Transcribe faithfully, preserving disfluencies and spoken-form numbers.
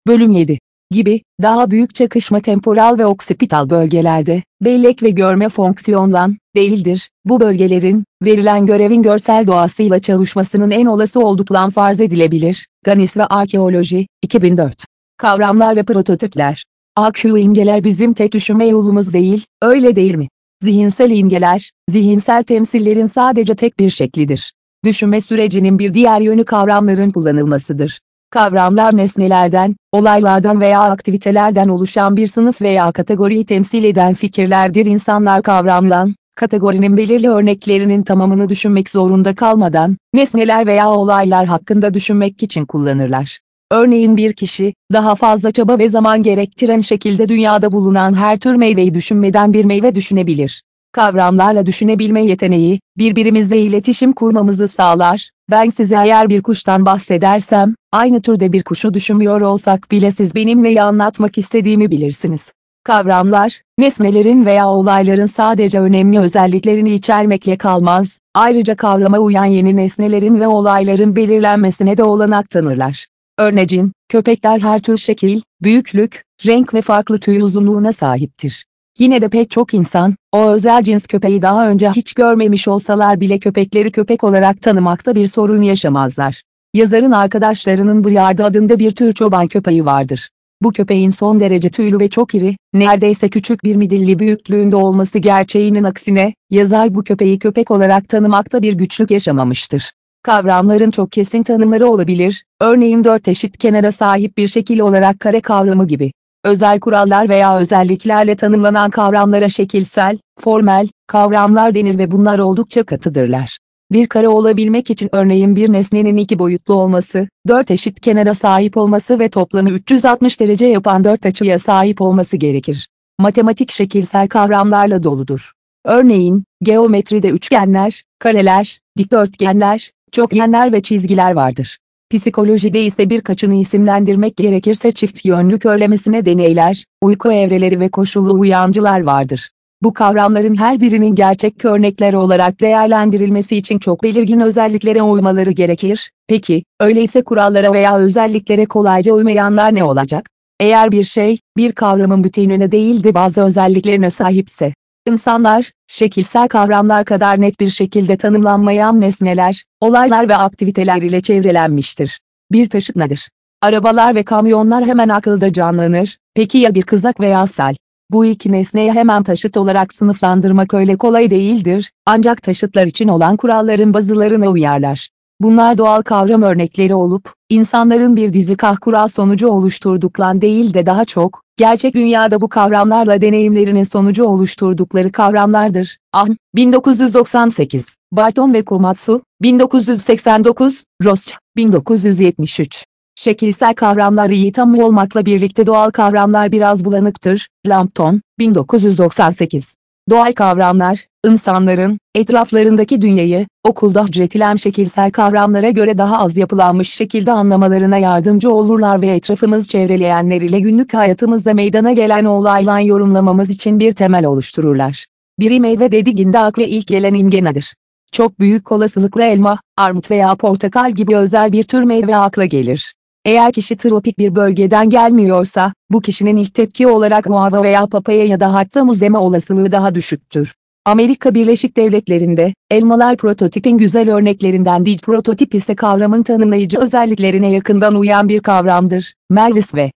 Bölüm yedi gibi, daha büyük çakışma temporal ve oksipital bölgelerde, bellek ve görme fonksiyonlan, değildir. Bu bölgelerin, verilen görevin görsel doğasıyla çalışmasının en olası olduklan farz edilebilir. Ganis ve Arkeoloji, iki bin dört. Kavramlar ve prototipler. A Q imgeler bizim tek düşünme yolumuz değil, öyle değil mi? Zihinsel imgeler, zihinsel temsillerin sadece tek bir şeklidir. Düşünme sürecinin bir diğer yönü kavramların kullanılmasıdır. Kavramlar nesnelerden, olaylardan veya aktivitelerden oluşan bir sınıf veya kategoriyi temsil eden fikirlerdir. İnsanlar kavramlan, kategorinin belirli örneklerinin tamamını düşünmek zorunda kalmadan, nesneler veya olaylar hakkında düşünmek için kullanırlar. Örneğin bir kişi, daha fazla çaba ve zaman gerektiren şekilde dünyada bulunan her tür meyveyi düşünmeden bir meyve düşünebilir. Kavramlarla düşünebilme yeteneği, birbirimizle iletişim kurmamızı sağlar. Ben size eğer bir kuştan bahsedersem, aynı türde bir kuşu düşünmüyor olsak bile siz benim neyi anlatmak istediğimi bilirsiniz. Kavramlar, nesnelerin veya olayların sadece önemli özelliklerini içermekle kalmaz, ayrıca kavrama uyan yeni nesnelerin ve olayların belirlenmesine de olanak tanırlar. Örneğin, köpekler her tür şekil, büyüklük, renk ve farklı tüy uzunluğuna sahiptir. Yine de pek çok insan, o özel cins köpeği daha önce hiç görmemiş olsalar bile köpekleri köpek olarak tanımakta bir sorun yaşamazlar. Yazarın arkadaşlarının Briard adında bir tür çoban köpeği vardır. Bu köpeğin son derece tüylü ve çok iri, neredeyse küçük bir midilli büyüklüğünde olması gerçeğinin aksine, yazar bu köpeği köpek olarak tanımakta bir güçlük yaşamamıştır. Kavramların çok kesin tanımları olabilir, örneğin dört eşit kenara sahip bir şekil olarak kare kavramı gibi. Özel kurallar veya özelliklerle tanımlanan kavramlara şekilsel, formel kavramlar denir ve bunlar oldukça katıdırlar. Bir kare olabilmek için örneğin bir nesnenin iki boyutlu olması, dört eşit kenara sahip olması ve toplamı üç yüz altmış derece yapan dört açıya sahip olması gerekir. Matematik şekilsel kavramlarla doludur. Örneğin, geometride üçgenler, kareler, dikdörtgenler, çokgenler ve çizgiler vardır. Psikolojide ise birkaçını isimlendirmek gerekirse çift yönlü körlemesine deneyler, uyku evreleri ve koşullu uyancılar vardır. Bu kavramların her birinin gerçek örnekler olarak değerlendirilmesi için çok belirgin özelliklere uymaları gerekir. Peki, öyleyse kurallara veya özelliklere kolayca uymayanlar ne olacak? Eğer bir şey, bir kavramın bütününe değil de bazı özelliklerine sahipse, İnsanlar, şekilsel kavramlar kadar net bir şekilde tanımlanmayan nesneler, olaylar ve aktiviteler ile çevrelenmiştir. Bir taşıt nedir? Arabalar ve kamyonlar hemen akılda canlanır, peki ya bir kızak veya sel? Bu iki nesneyi hemen taşıt olarak sınıflandırmak öyle kolay değildir, ancak taşıtlar için olan kuralların bazılarına uyarlar. Bunlar doğal kavram örnekleri olup, insanların bir dizi kahkura sonucu oluşturduklan değil de daha çok, gerçek dünyada bu kavramlarla deneyimlerinin sonucu oluşturdukları kavramlardır. Ahn, bin dokuz yüz doksan sekiz, Barton ve Komatsu, bin dokuz yüz seksen dokuz, Roscha, bin dokuz yüz yetmiş üç. Şekilsel kavramlar iyi tam olmakla birlikte doğal kavramlar biraz bulanıktır. Lampton, bin dokuz yüz doksan sekiz. Doğal kavramlar, insanların, etraflarındaki dünyayı, okulda üretilen şekilsel kavramlara göre daha az yapılanmış şekilde anlamalarına yardımcı olurlar ve etrafımız çevreleyenler ile günlük hayatımızda meydana gelen olaylar yorumlamamız için bir temel oluştururlar. Biri meyve dediğinde akla ilk gelen imge nedir? Çok büyük olasılıkla elma, armut veya portakal gibi özel bir tür meyve akla gelir. Eğer kişi tropik bir bölgeden gelmiyorsa, bu kişinin ilk tepki olarak guava veya papaya ya da hatta muz deme olasılığı daha düşüktür. Amerika Birleşik Devletleri'nde, elmalar prototipin güzel örneklerinden değil, prototip ise kavramın tanımlayıcı özelliklerine yakından uyan bir kavramdır. Mervis ve